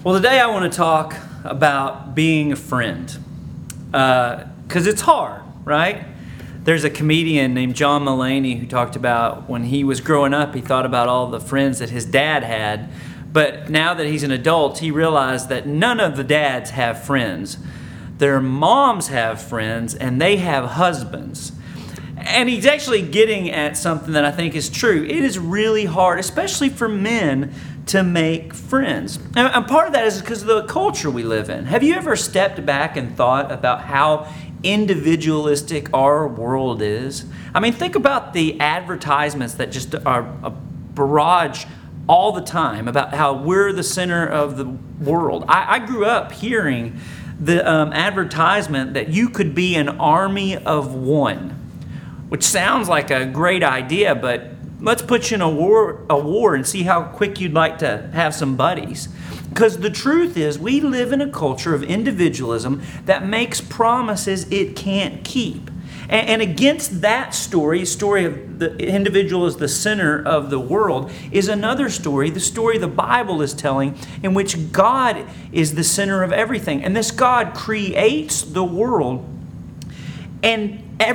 Well, today I want to talk about being a friend, because it's hard, right? There's a comedian named John Mulaney who talked about when he was growing up, he thought about all the friends that his dad had, but now that he's an adult, he realized that none of the dads have friends. Their moms have friends, and they have husbands. And he's actually getting at something that I think is true. It is really hard, especially for men, to make friends. And part of that is because of the culture we live in. Have you ever stepped back and thought about how individualistic our world is? I mean, think about the advertisements that just are a barrage all the time about how we're the center of the world. I grew up hearing the advertisement that you could be an army of one, which sounds like a great idea, but let's put you in a war and see how quick you'd like to have some buddies. Because the truth is, we live in a culture of individualism that makes promises it can't keep. And against that story of the individual as the center of the world, is another story, the story the Bible is telling, in which God is the center of everything. And this God creates the world. And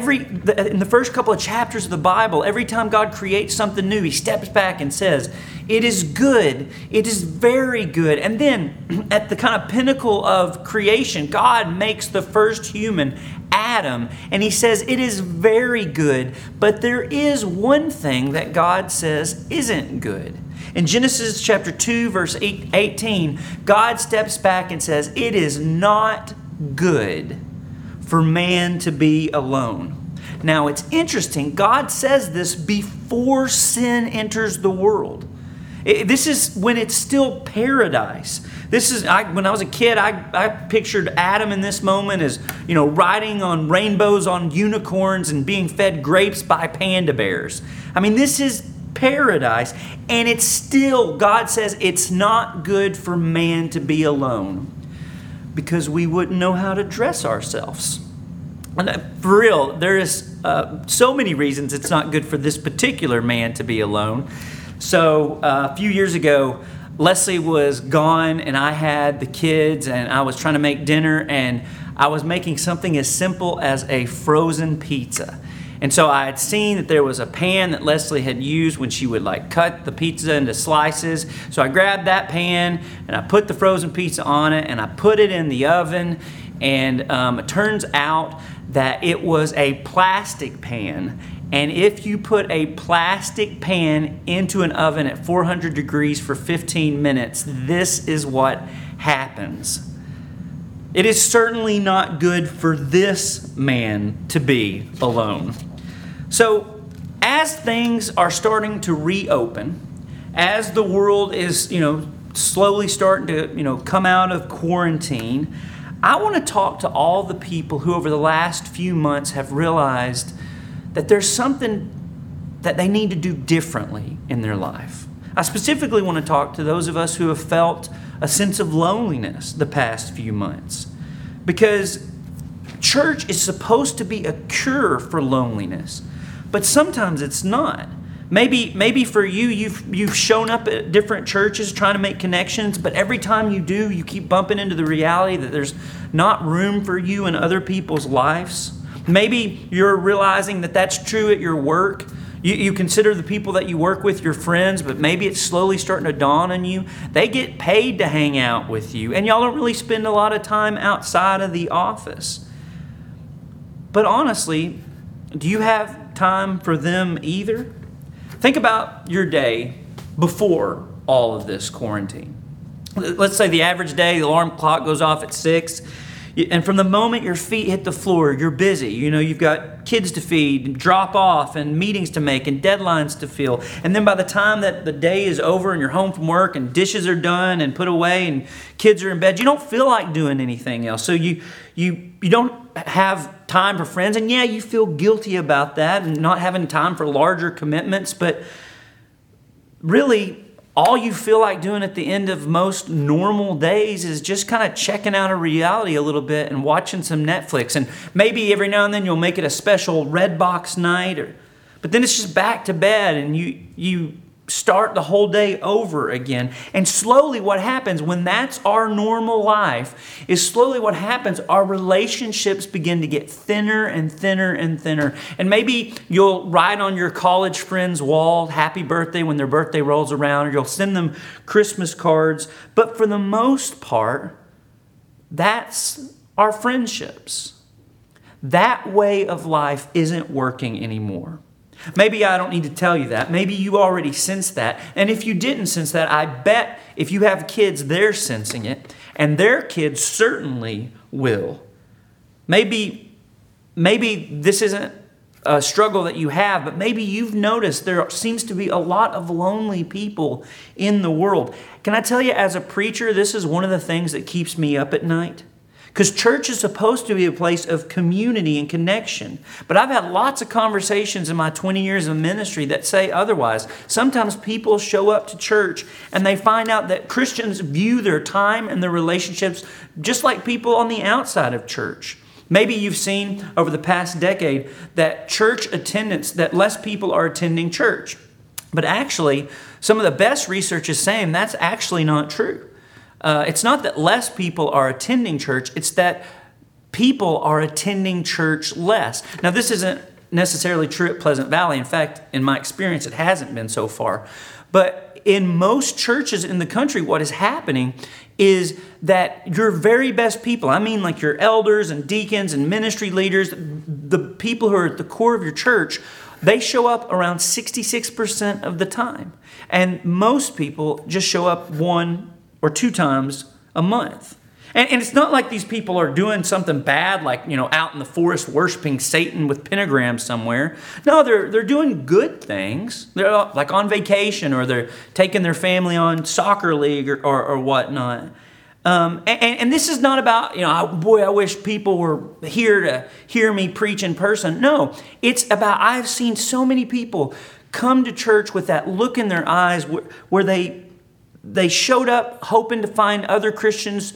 in the first couple of chapters of the Bible, every time God creates something new, He steps back and says, it is good, it is very good. And then at the kind of pinnacle of creation, God makes the first human, Adam, and He says it is very good, but there is one thing that God says isn't good. In Genesis chapter 2, verse 18, God steps back and says, it is not good for man to be alone. Now, it's interesting. God says this before sin enters the world. This is when it's still paradise. When I was a kid, I pictured Adam in this moment as, riding on rainbows on unicorns and being fed grapes by panda bears. I mean, this is paradise, and it's still, God says it's not good for man to be alone, because we wouldn't know how to dress ourselves. And for real, there is so many reasons it's not good for this particular man to be alone. So a few years ago, Leslie was gone and I had the kids and I was trying to make dinner, and I was making something as simple as a frozen pizza. And so I had seen that there was a pan that Leslie had used when she would cut the pizza into slices. So I grabbed that pan and I put the frozen pizza on it and I put it in the oven. And it turns out that it was a plastic pan. And if you put a plastic pan into an oven at 400 degrees for 15 minutes, this is what happens. It is certainly not good for this man to be alone. So, as things are starting to reopen, as the world is, slowly starting to, come out of quarantine, I want to talk to all the people who over the last few months have realized that there's something that they need to do differently in their life. I specifically want to talk to those of us who have felt a sense of loneliness the past few months, because church is supposed to be a cure for loneliness, but sometimes it's not. Maybe for you, you've shown up at different churches trying to make connections, but every time you do, you keep bumping into the reality that there's not room for you in other people's lives. Maybe you're realizing that that's true at your work. You consider the people that you work with your friends, but maybe it's slowly starting to dawn on you. They get paid to hang out with you, and y'all don't really spend a lot of time outside of the office. But honestly, do you have time for them either? Think about your day before all of this quarantine. Let's say the average day, the alarm clock goes off at 6. And from the moment your feet hit the floor, you're busy. You've got kids to feed, and drop off, and meetings to make, and deadlines to fill. And then by the time that the day is over and you're home from work and dishes are done and put away and kids are in bed, you don't feel like doing anything else. So you don't have time for friends. And yeah, you feel guilty about that and not having time for larger commitments. But really, all you feel like doing at the end of most normal days is just kind of checking out of reality a little bit and watching some Netflix. And maybe every now and then you'll make it a special Redbox night. But then it's just back to bed, and you start the whole day over again. And slowly what happens when that's our normal life is slowly what happens, our relationships begin to get thinner and thinner and thinner. And maybe you'll write on your college friend's wall, happy birthday when their birthday rolls around, or you'll send them Christmas cards. But for the most part, that's our friendships. That way of life isn't working anymore. Maybe I don't need to tell you that. Maybe you already sensed that. And if you didn't sense that, I bet if you have kids, they're sensing it. And their kids certainly will. Maybe this isn't a struggle that you have, but maybe you've noticed there seems to be a lot of lonely people in the world. Can I tell you, as a preacher, this is one of the things that keeps me up at night? Because church is supposed to be a place of community and connection. But I've had lots of conversations in my 20 years of ministry that say otherwise. Sometimes people show up to church and they find out that Christians view their time and their relationships just like people on the outside of church. Maybe you've seen over the past decade that church attendance, that less people are attending church. But actually, some of the best research is saying that's actually not true. It's not that less people are attending church, it's that people are attending church less. Now, this isn't necessarily true at Pleasant Valley. In fact, in my experience, it hasn't been so far. But in most churches in the country, what is happening is that your very best people, I mean like your elders and deacons and ministry leaders, the people who are at the core of your church, they show up around 66% of the time. And most people just show up 1 or 2 times a month. And it's not like these people are doing something bad, like, out in the forest worshiping Satan with pentagrams somewhere. No, they're doing good things. They're like on vacation, or they're taking their family on soccer league or whatnot. And this is not about, I wish people were here to hear me preach in person. No, it's about, I've seen so many people come to church with that look in their eyes where they showed up hoping to find other Christians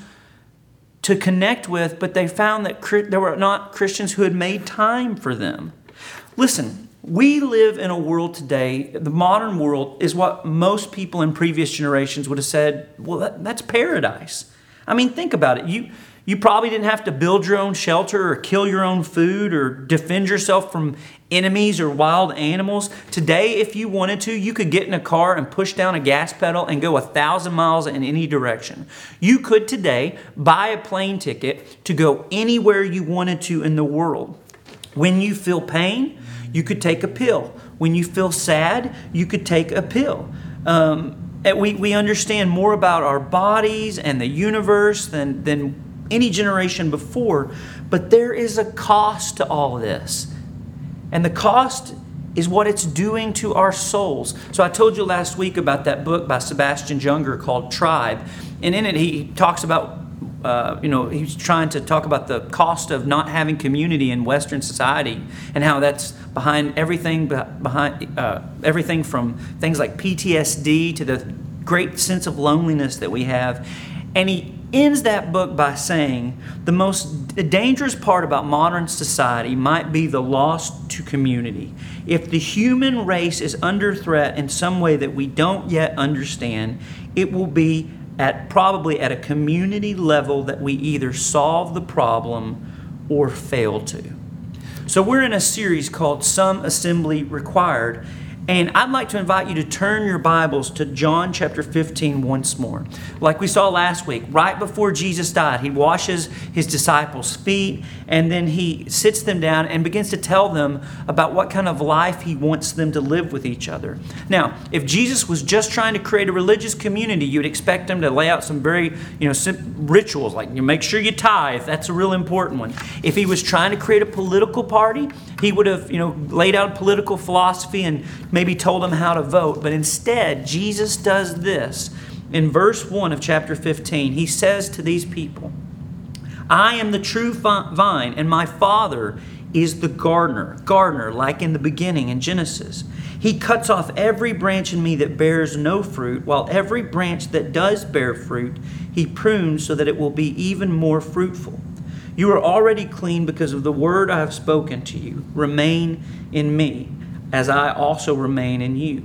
to connect with, but they found that there were not Christians who had made time for them. Listen, we live in a world today, the modern world is what most people in previous generations would have said, well, that's paradise. I mean, think about it. You probably didn't have to build your own shelter or kill your own food or defend yourself from enemies or wild animals. Today, if you wanted to, you could get in a car and push down a gas pedal and go 1,000 miles in any direction. You could today buy a plane ticket to go anywhere you wanted to in the world. When you feel pain, you could take a pill. When you feel sad, you could take a pill. We understand more about our bodies and the universe than any generation before, but there is a cost to all of this. And the cost is what it's doing to our souls. So I told you last week about that book by Sebastian Junger called Tribe. And in it, he talks about, he's trying to talk about the cost of not having community in Western society and how that's behind everything from things like PTSD to the great sense of loneliness that we have. And he ends that book by saying the most dangerous part about modern society might be the loss to community. If the human race is under threat in some way that we don't yet understand, it will be probably at a community level that we either solve the problem or fail to. So we're in a series called Some Assembly Required. And I'd like to invite you to turn your Bibles to John chapter 15 once more. Like we saw last week, right before Jesus died, he washes his disciples' feet, and then he sits them down and begins to tell them about what kind of life he wants them to live with each other. Now, if Jesus was just trying to create a religious community, you'd expect him to lay out some very, simple rituals, like you make sure you tithe. That's a real important one. If he was trying to create a political party, he would have, laid out political philosophy and maybe told them how to vote. But instead, Jesus does this. In verse 1 of chapter 15, he says to these people, I am the true vine, and my Father is the gardener. Gardener, like in the beginning in Genesis. He cuts off every branch in me that bears no fruit, while every branch that does bear fruit, he prunes so that it will be even more fruitful. You are already clean because of the word I have spoken to you. Remain in me, as I also remain in you.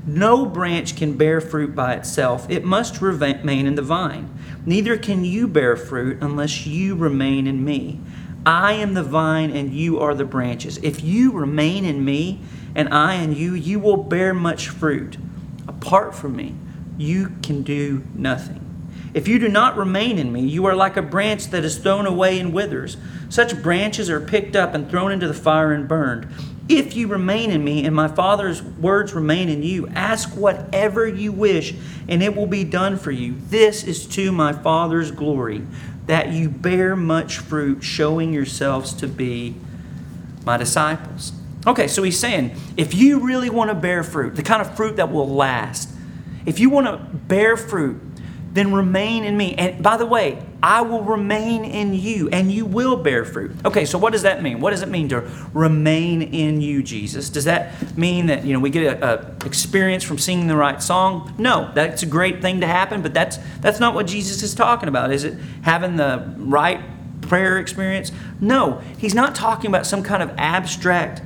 No branch can bear fruit by itself. It must remain in the vine. Neither can you bear fruit unless you remain in me. I am the vine and you are the branches. If you remain in me and I in you, you will bear much fruit. Apart from me, you can do nothing. If you do not remain in me, you are like a branch that is thrown away and withers. Such branches are picked up and thrown into the fire and burned. If you remain in me and my Father's words remain in you, ask whatever you wish and it will be done for you. This is to my Father's glory, that you bear much fruit, showing yourselves to be my disciples. Okay, so he's saying, if you really want to bear fruit, the kind of fruit that will last, if you want to bear fruit, then remain in me. And by the way, I will remain in you and you will bear fruit. Okay, so what does that mean? What does it mean to remain in you, Jesus? Does that mean that, we get a experience from singing the right song? No, that's a great thing to happen, but that's not what Jesus is talking about. Is it having the right prayer experience? No, he's not talking about some kind of abstract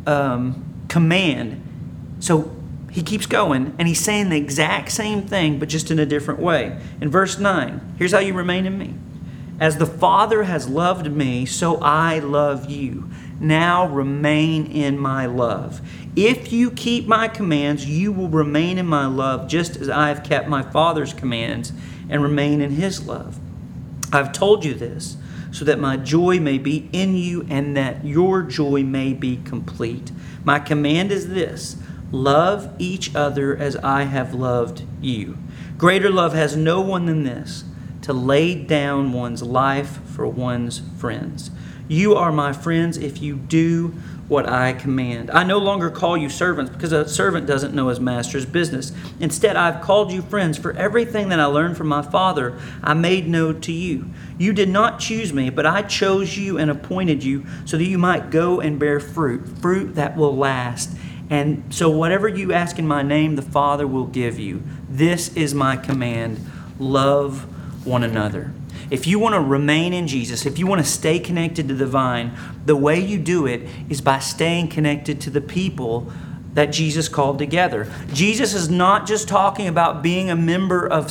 command. So he keeps going, and he's saying the exact same thing, but just in a different way. In verse 9, here's how you remain in me. As the Father has loved me, so I love you. Now remain in my love. If you keep my commands, you will remain in my love, just as I have kept my Father's commands and remain in his love. I've told you this, so that my joy may be in you and that your joy may be complete. My command is this: love each other as I have loved you. Greater love has no one than this, to lay down one's life for one's friends. You are my friends if you do what I command. I no longer call you servants, because a servant doesn't know his master's business. Instead, I've called you friends, for everything that I learned from my Father I made known to you. You did not choose me, but I chose you and appointed you so that you might go and bear fruit that will last. And so whatever you ask in my name, the Father will give you. This is my command: love one another. If you want to remain in Jesus, if you want to stay connected to the vine, the way you do it is by staying connected to the people that Jesus called together. Jesus is not just talking about being a member of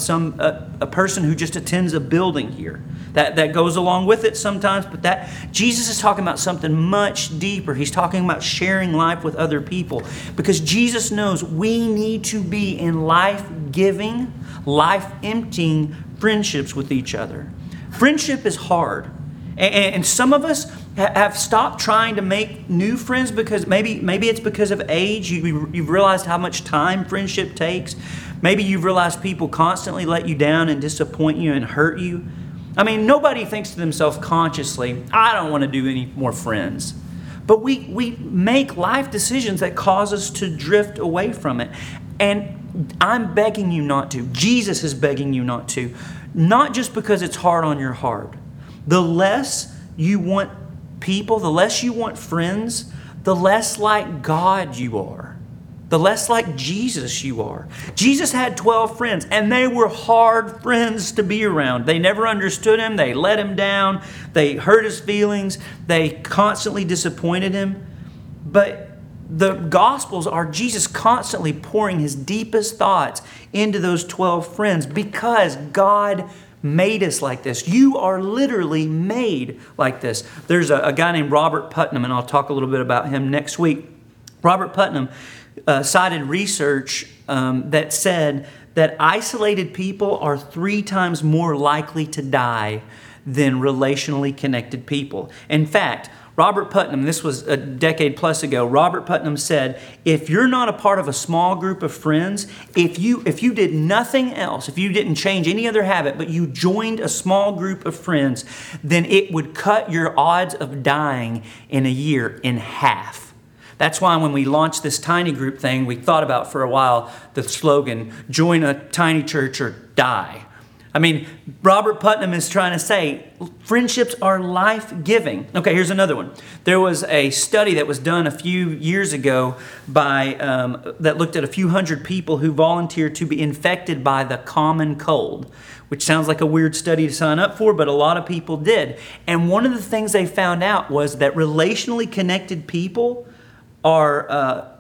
a person who just attends a building here. That goes along with it sometimes, but that Jesus is talking about something much deeper. He's talking about sharing life with other people, because Jesus knows we need to be in life-giving, life-emptying friendships with each other. Friendship is hard. And some of us have stopped trying to make new friends because maybe it's because of age. You've realized how much time friendship takes. Maybe you've realized people constantly let you down and disappoint you and hurt you. I mean, nobody thinks to themselves consciously, I don't want to do any more friends. But we make life decisions that cause us to drift away from it. And I'm begging you not to. Jesus is begging you not to. Not just because it's hard on your heart. The less you want people, the less you want friends, the less like God you are. The less like Jesus you are. Jesus had 12 friends, and they were hard friends to be around. They never understood him. They let him down. They hurt his feelings. They constantly disappointed him. But the Gospels are Jesus constantly pouring his deepest thoughts into those 12 friends, because God made us like this. You are literally made like this. There's a guy named Robert Putnam, and I'll talk a little bit about him next week. Robert Putnam cited research that said that isolated people are 3 times more likely to die than relationally connected people. In fact, Robert Putnam, this was a decade plus ago, Robert Putnam said, if you're not a part of a small group of friends, if you did nothing else, if you didn't change any other habit, but you joined a small group of friends, then it would cut your odds of dying in a year in half. That's why when we launched this tiny group thing, we thought about for a while the slogan, join a tiny church or die. I mean, Robert Putnam is trying to say friendships are life-giving. Okay, here's another one. There was a study that was done a few years ago that looked at a few hundred people who volunteered to be infected by the common cold, which sounds like a weird study to sign up for, but a lot of people did. And one of the things they found out was that relationally connected people are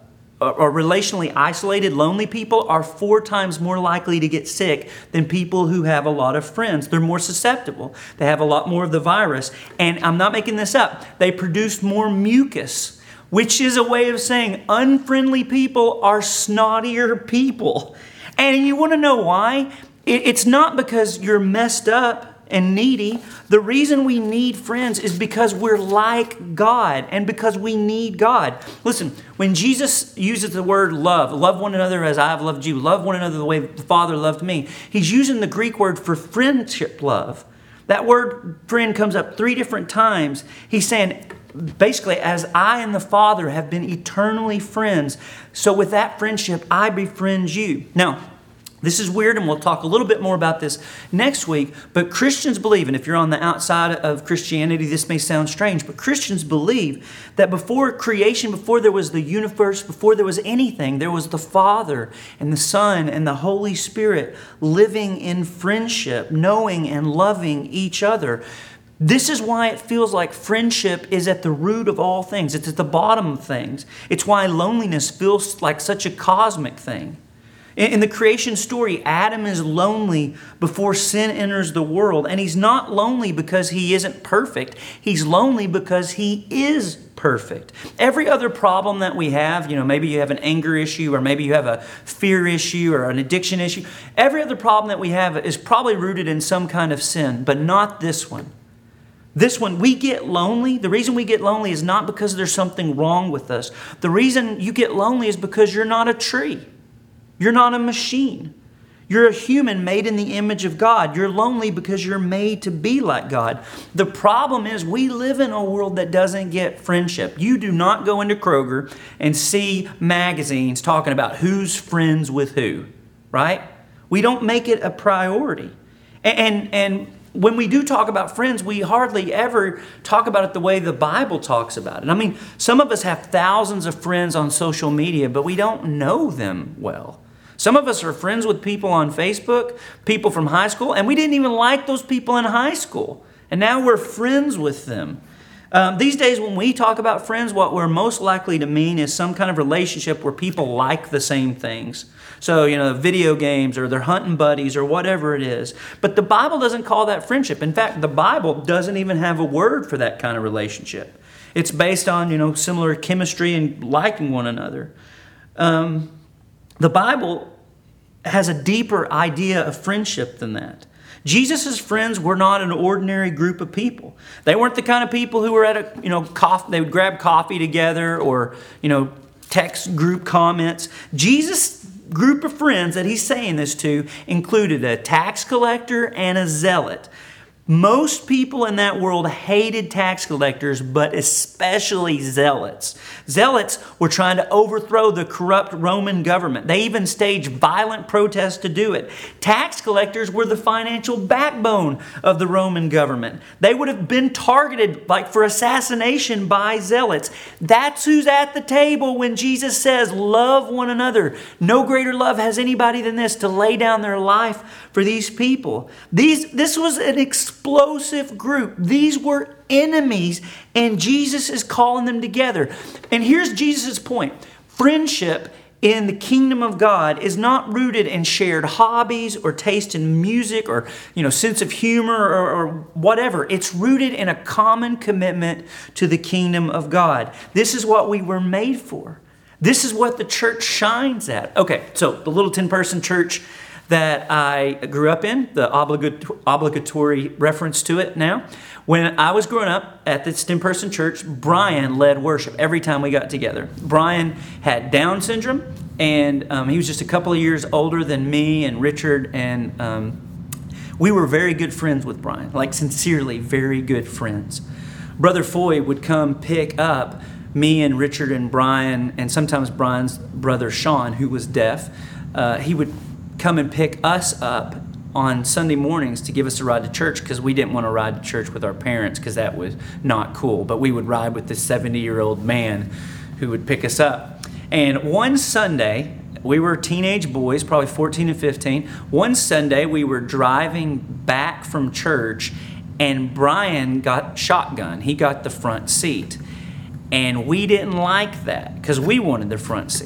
or relationally isolated, lonely people are 4 times more likely to get sick than people who have a lot of friends. They're more susceptible. They have a lot more of the virus. And I'm not making this up. They produce more mucus, which is a way of saying unfriendly people are snottier people. And you want to know why? It's not because you're messed up and needy. The reason we need friends is because we're like God and because we need God. Listen, when Jesus uses the word love one another as I have loved you, love one another the way the Father loved me, he's using the Greek word for friendship love. That word friend comes up 3 different times. He's saying, basically, as I and the Father have been eternally friends, so with that friendship, I befriend you. Now, this is weird, and we'll talk a little bit more about this next week, but Christians believe, and if you're on the outside of Christianity, this may sound strange, but Christians believe that before creation, before there was the universe, before there was anything, there was the Father and the Son and the Holy Spirit living in friendship, knowing and loving each other. This is why it feels like friendship is at the root of all things. It's at the bottom of things. It's why loneliness feels like such a cosmic thing. In the creation story, Adam is lonely before sin enters the world. And he's not lonely because he isn't perfect. He's lonely because he is perfect. Every other problem that we have, maybe you have an anger issue, or maybe you have a fear issue or an addiction issue. Every other problem that we have is probably rooted in some kind of sin, but not this one. This one, we get lonely. The reason we get lonely is not because there's something wrong with us. The reason you get lonely is because you're not a tree. You're not a machine. You're a human made in the image of God. You're lonely because you're made to be like God. The problem is we live in a world that doesn't get friendship. You do not go into Kroger and see magazines talking about who's friends with who, right? We don't make it a priority. And when we do talk about friends, we hardly ever talk about it the way the Bible talks about it. I mean, some of us have thousands of friends on social media, but we don't know them well. Some of us are friends with people on Facebook, people from high school, and we didn't even like those people in high school. And now we're friends with them. These days, when we talk about friends, what we're most likely to mean is some kind of relationship where people like the same things. So, video games, or they're hunting buddies, or whatever it is. But the Bible doesn't call that friendship. In fact, the Bible doesn't even have a word for that kind of relationship. It's based on, similar chemistry and liking one another. The Bible has a deeper idea of friendship than that. Jesus' friends were not an ordinary group of people. They weren't the kind of people who were at coffee, they would grab coffee together, or, text group comments. Jesus' group of friends that he's saying this to included a tax collector and a zealot. Most people in that world hated tax collectors, but especially zealots. Zealots were trying to overthrow the corrupt Roman government. They even staged violent protests to do it. Tax collectors were the financial backbone of the Roman government. They would have been targeted for assassination by zealots. That's who's at the table when Jesus says, love one another. No greater love has anybody than this, to lay down their life for these people. This was an explosive group. These were enemies, and Jesus is calling them together. And here's Jesus' point. Friendship in the kingdom of God is not rooted in shared hobbies or taste in music or sense of humor or whatever. It's rooted in a common commitment to the kingdom of God. This is what we were made for. This is what the church shines at. Okay, so the little 10-person church that I grew up in, the obligatory reference to it now. When I was growing up at this 10-person church, Brian led worship every time we got together. Brian had Down syndrome, and he was just a couple of years older than me and Richard, and we were very good friends with Brian, like sincerely very good friends. Brother Foy would come pick up me and Richard and Brian, and sometimes Brian's brother Sean, who was deaf. He would come and pick us up on Sunday mornings to give us a ride to church, because we didn't want to ride to church with our parents because that was not cool. But we would ride with this 70-year-old man who would pick us up. And one Sunday, we were teenage boys, probably 14 and 15. One Sunday, we were driving back from church, and Brian got shotgun. He got the front seat. And we didn't like that because we wanted the front seat.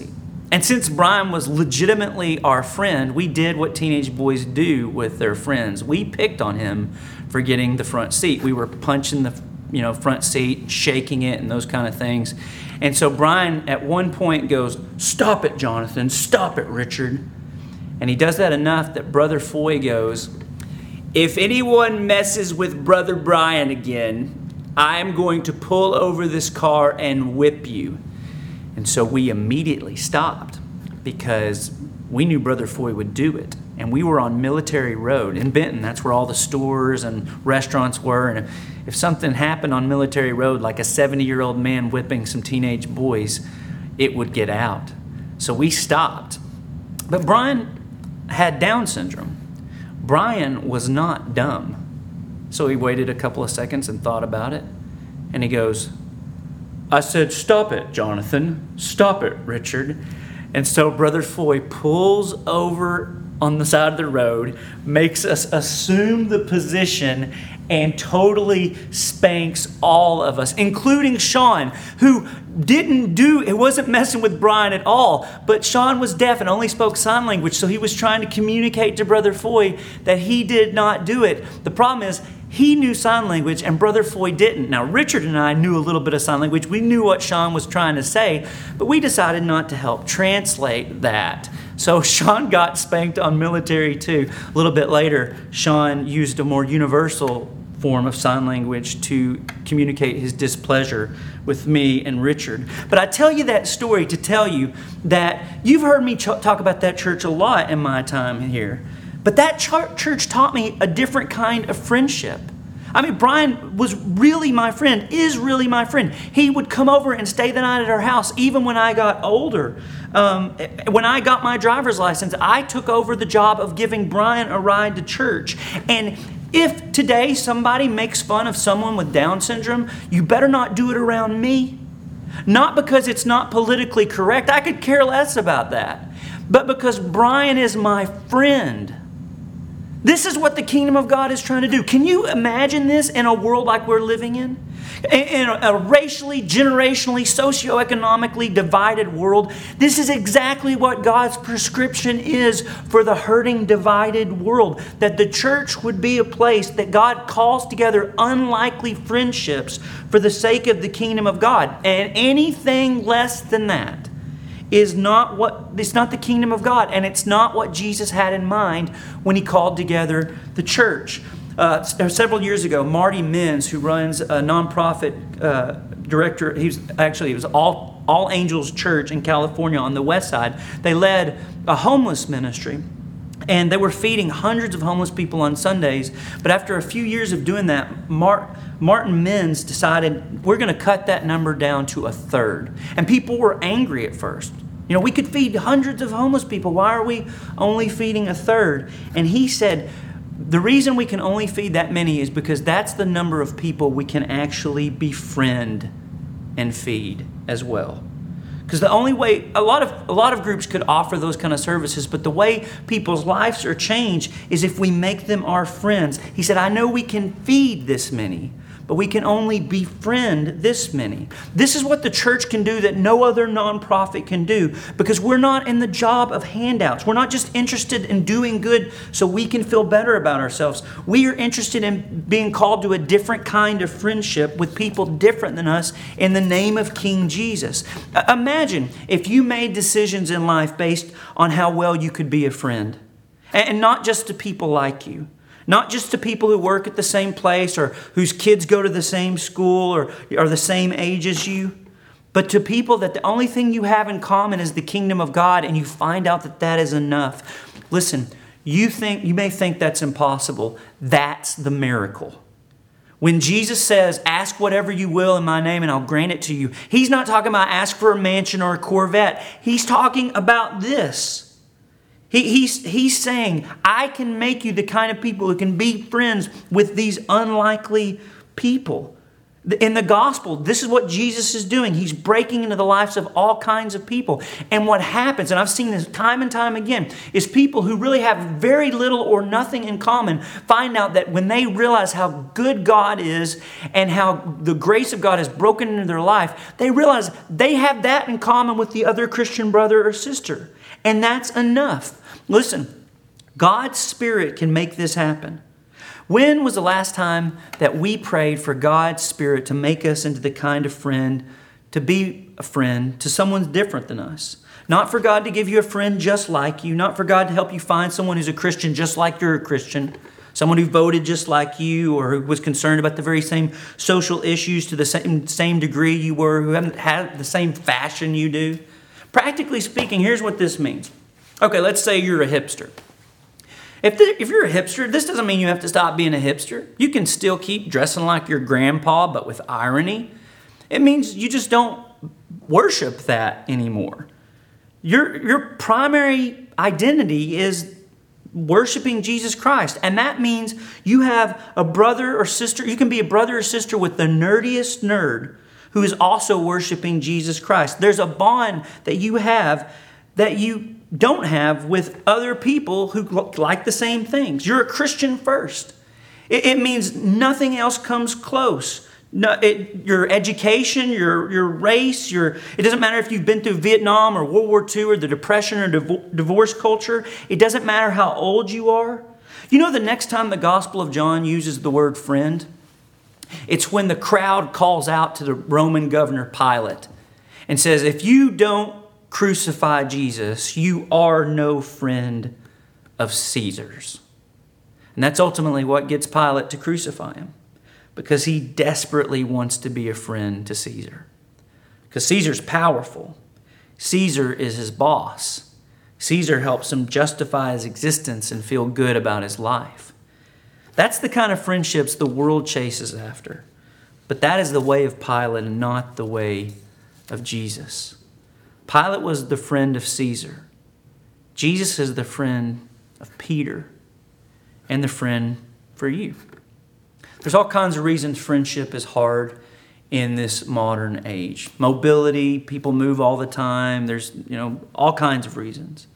And since Brian was legitimately our friend, we did what teenage boys do with their friends. We picked on him for getting the front seat. We were punching the front seat, shaking it, and those kind of things. And so Brian at one point goes, "Stop it, Jonathan. Stop it, Richard." And he does that enough that Brother Foy goes, "If anyone messes with Brother Brian again, I'm going to pull over this car and whip you." And so we immediately stopped because we knew Brother Foy would do it. And we were on Military Road in Benton. That's where all the stores and restaurants were. And if something happened on Military Road, like a 70-year-old man whipping some teenage boys, it would get out. So we stopped. But Brian had Down syndrome. Brian was not dumb. So he waited a couple of seconds and thought about it. And he goes, "I said, stop it, Jonathan. Stop it, Richard." And so Brother Foy pulls over on the side of the road, makes us assume the position, and totally spanks all of us, including Sean, who it wasn't messing with Brian at all. But Sean was deaf and only spoke sign language, so he was trying to communicate to Brother Foy that he did not do it. The problem is, he knew sign language and Brother Foy didn't. Now, Richard and I knew a little bit of sign language. We knew what Sean was trying to say, but we decided not to help translate that. So Sean got spanked on Military too. A little bit later, Sean used a more universal form of sign language to communicate his displeasure with me and Richard. But I tell you that story to tell you that you've heard me talk about that church a lot in my time here. But that church taught me a different kind of friendship. I mean, Brian was really my friend, is really my friend. He would come over and stay the night at our house, even when I got older. When I got my driver's license, I took over the job of giving Brian a ride to church. And if today somebody makes fun of someone with Down syndrome, you better not do it around me. Not because it's not politically correct. I could care less about that. But because Brian is my friend. This is what the kingdom of God is trying to do. Can you imagine this in a world like we're living in? In a racially, generationally, socioeconomically divided world, this is exactly what God's prescription is for the hurting, divided world. That the church would be a place that God calls together unlikely friendships for the sake of the kingdom of God. And anything less than that it's not the kingdom of God, and it's not what Jesus had in mind when he called together the church. Several years ago, Marty Menz, who runs a nonprofit director, he was All Angels Church in California on the west side. They led a homeless ministry. And they were feeding hundreds of homeless people on Sundays. But after a few years of doing that, Martin Menz decided we're going to cut that number down to a third. And people were angry at first. We could feed hundreds of homeless people. Why are we only feeding a third? And he said, the reason we can only feed that many is because that's the number of people we can actually befriend and feed as well. Because the only way, a lot of groups could offer those kind of services, but the way people's lives are changed is if we make them our friends. He said, I know we can feed this many, but we can only befriend this many. This is what the church can do that no other nonprofit can do, because we're not in the job of handouts. We're not just interested in doing good so we can feel better about ourselves. We are interested in being called to a different kind of friendship with people different than us in the name of King Jesus. Imagine if you made decisions in life based on how well you could be a friend, and not just to people like you. Not just to people who work at the same place or whose kids go to the same school or are the same age as you, but to people that the only thing you have in common is the kingdom of God, and you find out that that is enough. Listen, you may think that's impossible. That's the miracle. When Jesus says, ask whatever you will in my name and I'll grant it to you, he's not talking about ask for a mansion or a Corvette. He's talking about this. He's saying, I can make you the kind of people who can be friends with these unlikely people. In the gospel, this is what Jesus is doing. He's breaking into the lives of all kinds of people. And what happens, and I've seen this time and time again, is people who really have very little or nothing in common find out that when they realize how good God is and how the grace of God has broken into their life, they realize they have that in common with the other Christian brother or sister. And that's enough. Listen, God's Spirit can make this happen. When was the last time that we prayed for God's Spirit to make us into the kind of friend, to be a friend to someone different than us? Not for God to give you a friend just like you, not for God to help you find someone who's a Christian just like you're a Christian, someone who voted just like you or who was concerned about the very same social issues to the same degree you were, who haven't had the same fashion you do. Practically speaking, here's what this means. Okay, let's say you're a hipster. If you're a hipster, this doesn't mean you have to stop being a hipster. You can still keep dressing like your grandpa, but with irony. It means you just don't worship that anymore. Your primary identity is worshiping Jesus Christ. And that means you have a brother or sister. You can be a brother or sister with the nerdiest nerd who is also worshiping Jesus Christ. There's a bond that you have that you don't have with other people who like the same things. You're a Christian first. It means nothing else comes close. Your education, your race, it doesn't matter if you've been through Vietnam or World War II or the Depression or divorce culture. It doesn't matter how old you are. You know, the next time the Gospel of John uses the word friend, it's when the crowd calls out to the Roman governor Pilate and says, if you don't crucify Jesus, you are no friend of Caesar's. And that's ultimately what gets Pilate to crucify him, because he desperately wants to be a friend to Caesar. Because Caesar's powerful. Caesar is his boss. Caesar helps him justify his existence and feel good about his life. That's the kind of friendships the world chases after. But that is the way of Pilate and not the way of Jesus. Pilate was the friend of Caesar. Jesus is the friend of Peter and the friend for you. There's all kinds of reasons friendship is hard in this modern age. Mobility, people move all the time. There's, all kinds of reasons.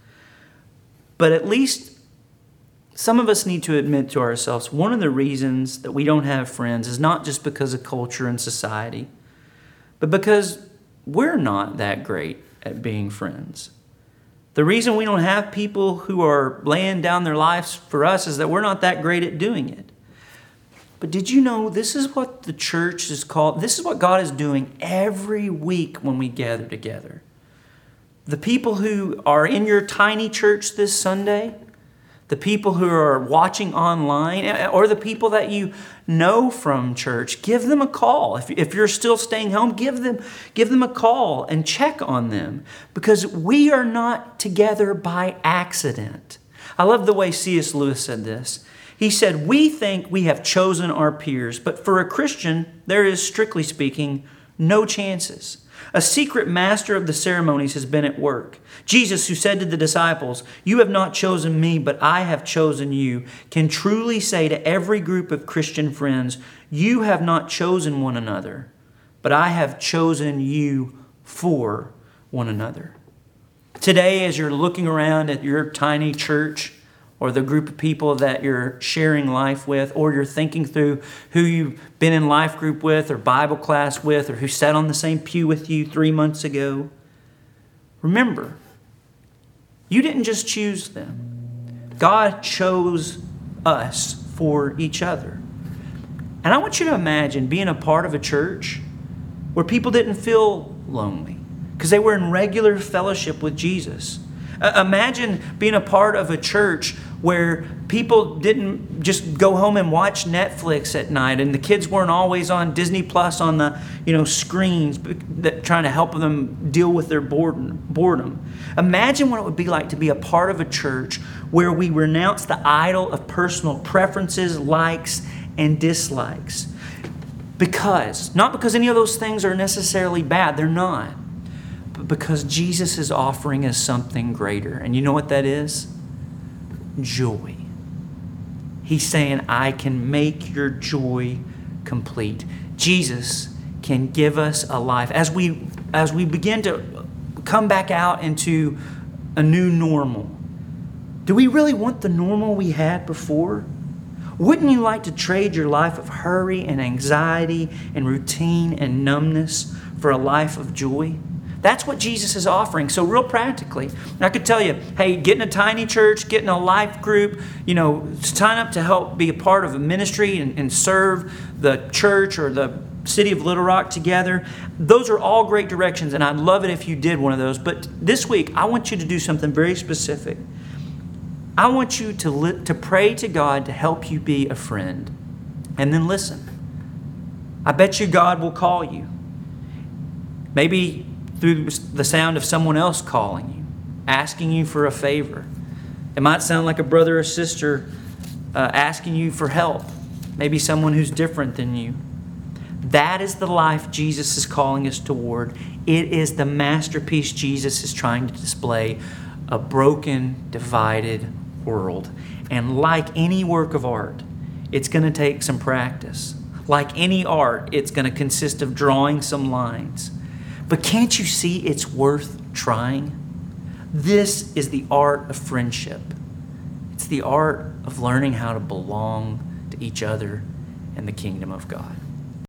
But at least some of us need to admit to ourselves, one of the reasons that we don't have friends is not just because of culture and society, but because we're not that great at being friends. The reason we don't have people who are laying down their lives for us is that we're not that great at doing it. But did you know this is what the church is called? This is what God is doing every week when we gather together. The people who are in your tiny church this Sunday, the people who are watching online, or the people that you know from church, give them a call. If you're still staying home, give them a call and check on them, because we are not together by accident. I love the way C.S. Lewis said this. He said, we think we have chosen our peers, but for a Christian, there is, strictly speaking, no chances. A secret master of the ceremonies has been at work. Jesus, who said to the disciples, you have not chosen me, but I have chosen you, can truly say to every group of Christian friends, you have not chosen one another, but I have chosen you for one another. Today, as you're looking around at your tiny church, or the group of people that you're sharing life with, or you're thinking through who you've been in life group with or Bible class with, or who sat on the same pew with you 3 months ago, remember, you didn't just choose them. God chose us for each other. And I want you to imagine being a part of a church where people didn't feel lonely because they were in regular fellowship with Jesus. Imagine being a part of a church where people didn't just go home and watch Netflix at night, and the kids weren't always on Disney Plus on the screens trying to help them deal with their boredom. Imagine what it would be like to be a part of a church where we renounce the idol of personal preferences, likes, and dislikes. Not because any of those things are necessarily bad. They're not. But because Jesus is offering us something greater. And you know what that is? Joy. He's saying, I can make your joy complete. Jesus can give us a life. As we begin to come back out into a new normal, do we really want the normal we had before? Wouldn't you like to trade your life of hurry and anxiety and routine and numbness for a life of joy? That's what Jesus is offering. So real practically, I could tell you, hey, get in a tiny church, get in a life group, sign up to help be a part of a ministry and serve the church or the city of Little Rock together. Those are all great directions, and I'd love it if you did one of those. But this week, I want you to do something very specific. I want you to pray to God to help you be a friend. And then listen. I bet you God will call you. Maybe through the sound of someone else calling you, asking you for a favor. It might sound like a brother or sister asking you for help. Maybe someone who's different than you. That is the life Jesus is calling us toward. It is the masterpiece Jesus is trying to display, a broken, divided world. And like any work of art, it's going to take some practice. Like any art, it's going to consist of drawing some lines. But can't you see it's worth trying? This is the art of friendship. It's the art of learning how to belong to each other and the kingdom of God.